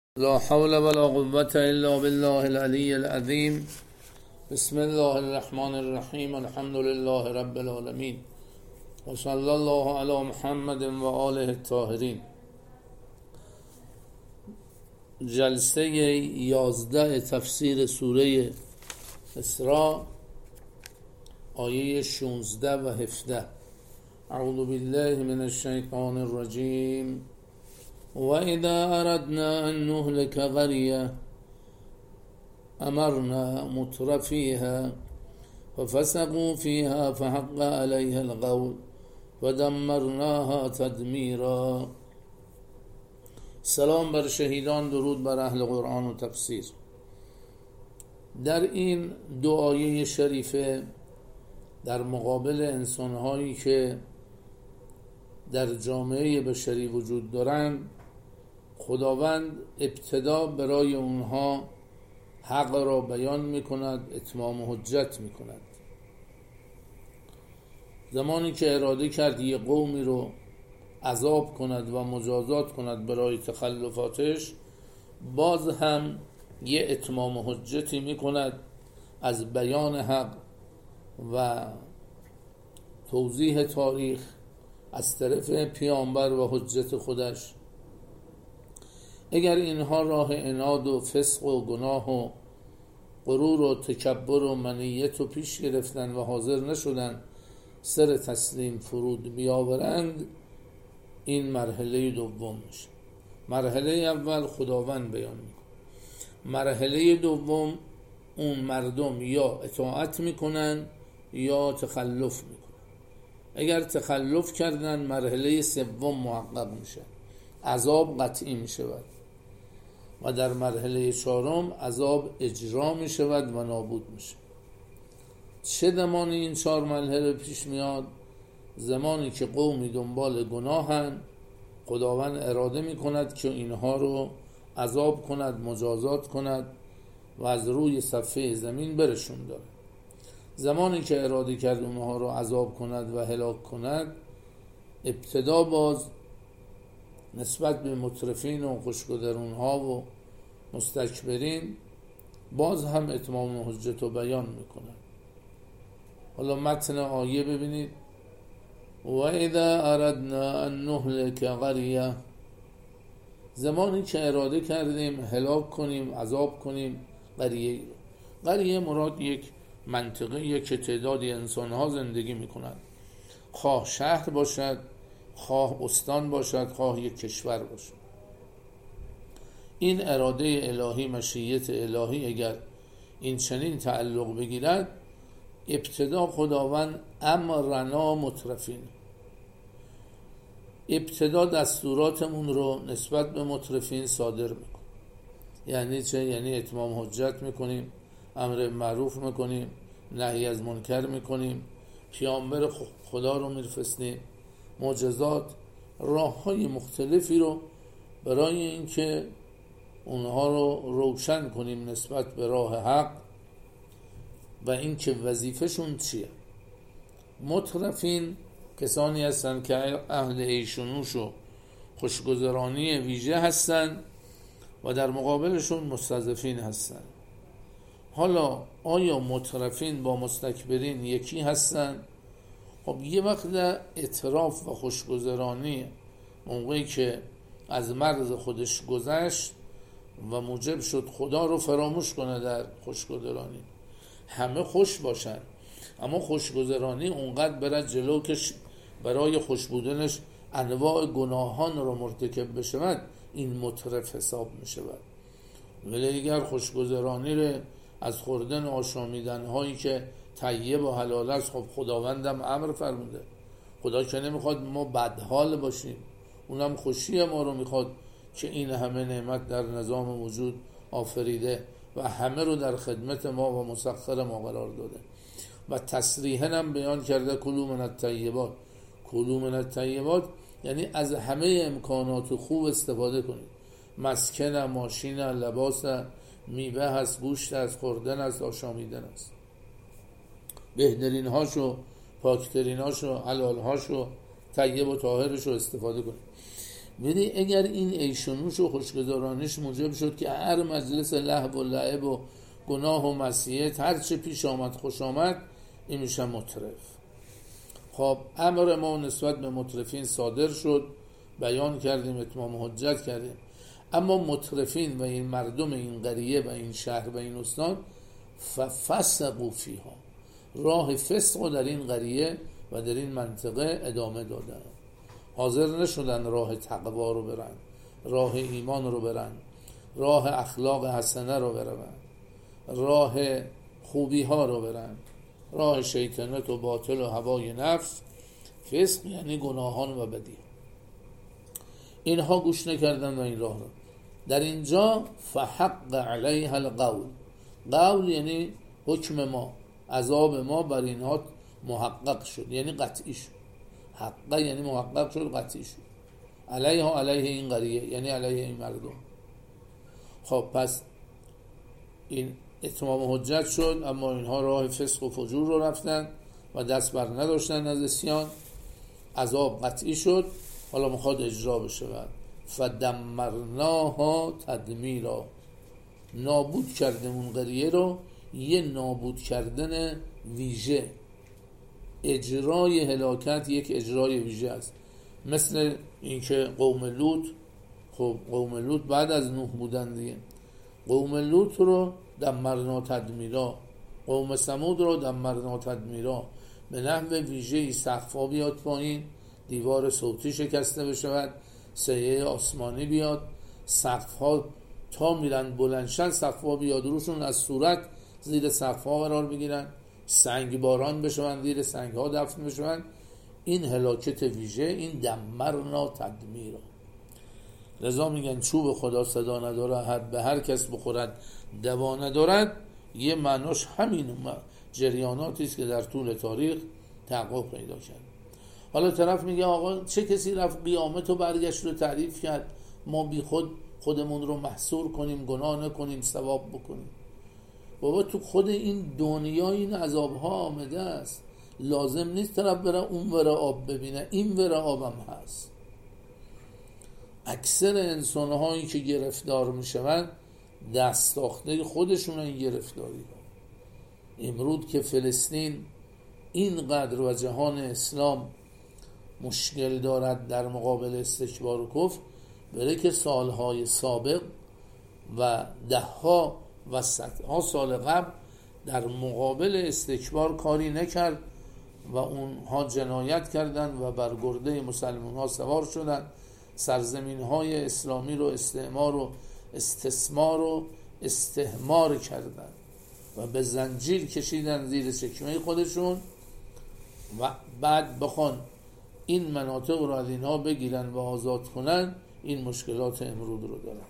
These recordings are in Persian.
لا حول ولا قوة إلا بالله العلي العظيم. بسم الله الرحمن الرحیم. الحمد لله رب العالمین و صلی الله علی محمد و آله الطاهرین. جلسه 11 تفسیر سوره اسراء، آیه 16 و 17. اعوذ بالله من الشیطان الرجیم. وَإِذَا أَرَدْنَا أَن نُهْلِكَ قَرْيَةً أَمَرْنَا مُتْرَفِيهَا فَفَسَقُوا فِيهَا فَحَقَّ عَلَيْهَا الْقَوْلُ وَدَمَّرْنَاهَا تَدْمِيرًا. سلام بر شهیدان، درود بر اهل قرآن و تفسیر. در این دو آیه شریفه در مقابل انسانهایی که در جامعه بشری وجود دارند، خداوند ابتدا برای اونها حق را بیان می کند، اتمام حجت می کند. زمانی که اراده کرد یه قومی رو عذاب کند و مجازات کند برای تخلفاتش، باز هم یه اتمام حجتی می کند از بیان حق و توضیح تاریخ از طرف پیامبر و حجت خودش. اگر اینها راه عناد و فسق و گناه و غرور و تکبر و منیت و پیش گرفتن و حاضر نشدن سر تسلیم فرود بیاورند، این مرحله دوم میشه. مرحله اول خداوند بیان میکنه. مرحله دوم اون مردم یا اطاعت میکنن یا تخلف میکنن. اگر تخلف کردن، مرحله سوم محقق میشه، عذاب قطعی میشود و در مرحله چهارم عذاب اجرا میشود و نابود میشه. چه زمانی این 4 مرحله پیش میاد؟ زمانی که قومی دنبال گناهن، خداوند اراده میکند که اینها رو عذاب کند، مجازات کند و از روی صفحه زمین برشون داره. زمانی که اراده کرد اونها رو عذاب کند و هلاک کند، ابتدا باز نسبت به مترفین و خوشگذرونها و مستکبرین باز هم اتمام حجت رو بیان میکنند. حالا متن آیه ببینید. وَإِذَا أَرَدْنَا أَن نُهْلِكَ قَرْيَةً، زمانی که اراده کردیم هلاک کنیم، عذاب کنیم قریه. قریه مراد یک منطقه که تعدادی انسانها زندگی میکنند، خواه شهر باشد، خواه استان باشد، خواه یک کشور باشد. این اراده الهی، مشیت الهی اگر این چنین تعلق بگیرد، ابتدا خداوند امرنا مترفین، ابتدا دستوراتمون رو نسبت به مترفین صادر میکنیم. یعنی چه؟ یعنی اتمام حجت میکنیم، امر معروف میکنیم، نهی از منکر میکنیم، پیامبر خدا رو میفرستیم، معجزات، راههای مختلفی رو برای اینکه اونها رو روشن کنیم نسبت به راه حق و اینکه وظیفهشون چیه. مترفین کسانی هستند که اهل عیش و خوشگذرانی ویژه هستند و در مقابلشون مستضعفین هستند. حالا آیا مترفین با مستکبرین یکی هستند؟ خب یه وقت اعتراف و خوشگذرانی موقعی که از مرز خودش گذشت و موجب شد خدا رو فراموش کنه در خوشگذرانی، همه خوش باشن، اما خوشگذرانی اونقدر برد جلو که برای خوش بودنش انواع گناهان رو مرتکب بشود، این مترف حساب میشود. ولی اگر خوشگذرانی رو از خوردن آشامیدن هایی که طیب و حلال است، خب خداوندم امر فرموده. خدا که نمیخواد ما بدحال باشیم، اونم خوشی ما رو میخواد که این همه نعمت در نظام وجود آفریده و همه رو در خدمت ما و مسخر ما قرار داده و تصریحاً هم بیان کرده کلوا من الطیبات. کلوا من الطیبات یعنی از همه امکانات خوب استفاده کنید. مسکن، ماشین، لباس، میوه هست، گوشت هست، خوردن هست، آشامیدن هست. بهترین هاشو، پاکترین هاشو، حلال هاشو، طیب و طاهرشو استفاده کنید. ولی اگر این عیش و نوش و خوشگذرانیش موجب شد که هر مجلس لهو و لعب و گناه و معصیت هر چه پیش آمد خوش آمد، این میشه مطرف. خب امر ما نسبت به مطرفین صادر شد، بیان کردیم، اتمام حجت کردیم. اما مطرفین و این مردم این قریه و این شهر و این استان ففسقوا فیها، راه فسق در این قریه و در این منطقه ادامه دادن، حاضر نشدن راه تقوا رو برن، راه ایمان رو برن، راه اخلاق حسنه رو برن، راه خوبی ها رو برن، راه شیطنت و باطل و هوای نفس. فسق یعنی گناهان و بدی، اینها گوش نکردن و این راه رو. در اینجا فحق علیها القول، قول یعنی حکم ما، عذاب ما بر اینها محقق شد، یعنی قطعی شد. حق یعنی محقق شد، قطعی شد. علیها، علیه این قریه، یعنی علیه این مردم. خب پس این اتمام حجت شد، اما اینها راه فسق و فجور رو رفتن و دست بر نداشتن از عصیان. عذاب قطعی شد، حالا میخواد اجرا بشه. فدمرناها تدمیرا، نابود کردیم اون قریه رو یه نابود کردن ویژه. اجرای هلاکت یک اجرای ویژه است، مثل اینکه قوم لوط، خب قوم لوط بعد از نوح بودن دیگه، قوم لوط رو دمرنا تدمیرا، قوم ثمود رو دمرنا تدمیرا، به نحو ویژه‌ای سقف‌ها بیاد پایین، دیوار صوتی شکسته بشود، سایه آسمانی بیاد، سقف‌ها تا میرن بلندشن، سقف‌ها بیاد روشون از صورت زیر سقف‌ها قرار بگیرن، سنگ باران بشون، زیر سنگ‌ها دفن بشون. این هلاکت ویژه، این دمرنا تدمیرا. لذا میگن چوب خدا صدا ندارد، به هر کس بخورد دوا ندارد. یه معناش همین جریاناتی است که در طول تاریخ تحقق پیدا کرد. حالا طرف میگه آقا چه کسی رفت قیامت رو برگشت رو تعریف کرد، ما بی خودمون رو محصور کنیم، گناه نکنیم، ثواب بکنیم. بابا تو خود این دنیا این عذاب ها آمده است، لازم نیست طرف بره اون ور آب ببینه، این ور آب هم هست. اکثر انسان هایی که گرفتار میشون دست ساخته خودشون این گرفتاری ها. امروز که فلسطین اینقدر و جهان اسلام مشکل دارد در مقابل استکبار و کفر، بره که سالهای سابق و دهها و صدها سال قبل در مقابل استکبار کاری نکرد و اونها جنایت کردند و بر گرده مسلمان ها سوار شدند، سرزمین های اسلامی رو استعمار و استثمار و استحمار کردند و به زنجیر کشیدن زیر چکمه خودشون و بعد بخوان این مناطق رو از اینها بگیرن و آزاد کنن. این مشکلات امروز رو دارن.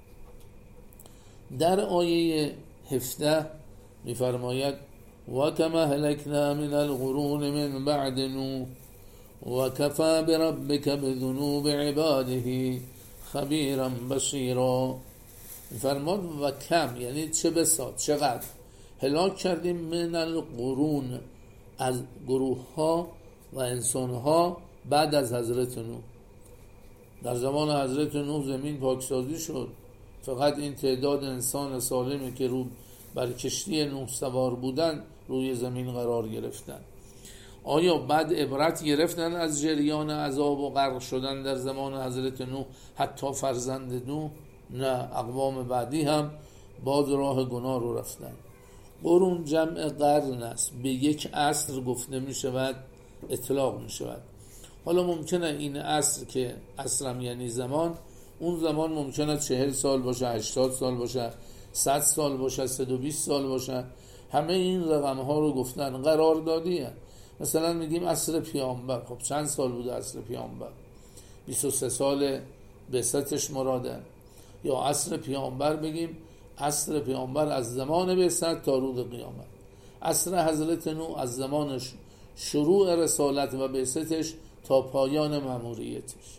در آیه 17 میفرماید و کما هلکنا من القرون من بعد نوح و کفا بربک بذنوب عباده خبیرا بصیرا. میفرماد و کم یعنی چه بسا، چقدر هلاک کردیم من القرون، از گروه ها و انسان ها بعد از حضرت نوح. در زمان حضرت نوح زمین پاکسازی شد، فقط این تعداد انسان سالمی که رو بر کشتی نوح سوار بودن روی زمین قرار گرفتن. آیا بعد عبرت گرفتن از جریان عذاب و غرق شدن در زمان حضرت نوح حتی فرزند نوح؟ نه، اقوام بعدی هم باز راه گناه رو رفتن. قرون جمع قرن است، به یک عصر گفته می شود، اطلاق می شود. حالا ممکنه این عصر که عصرم یعنی زمان، اون زمان ممکنه 40 سال باشه، 80 سال باشه، 100 سال باشه، 120 سال باشه. همه این رقم ها رو گفتن، قراردادیه. مثلا میگیم عصر پیامبر، خب چند سال بوده عصر پیامبر؟ 23 سال بعثتش مراده. یا عصر پیامبر بگیم عصر پیامبر از زمان بعثت تا روز قیامت. عصر حضرت نوح از زمان شروع رسالت و بعثتش تا پایان مأموریتش.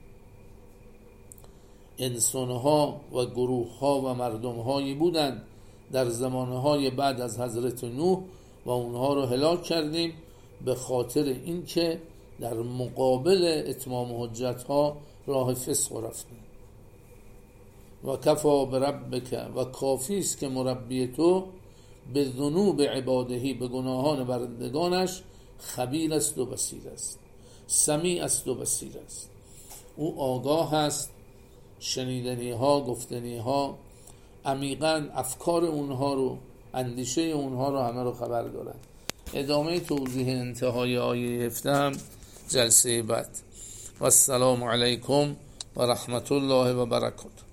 انسانها و گروهها و مردمهایی بودند در زمانهای بعد از حضرت نوح و اونها رو هلاک کردیم به خاطر اینکه در مقابل اتمام حجتها راه فسق رفته. و کفا بربک، و کافی است که مربی تو به ذنوب عبادهی، به گناهان بندگانش خبیر است و بصیر است، سمیع است و بصیر است. او آگاه است، شنیدنی ها، گفتنی ها، عمیقاً افکار اونها رو، اندیشه اونها رو همه رو خبر دارن. ادامه توضیح انتهای آیه 17 هم جلسه بعد. و السلام علیکم و رحمت الله و برکاته.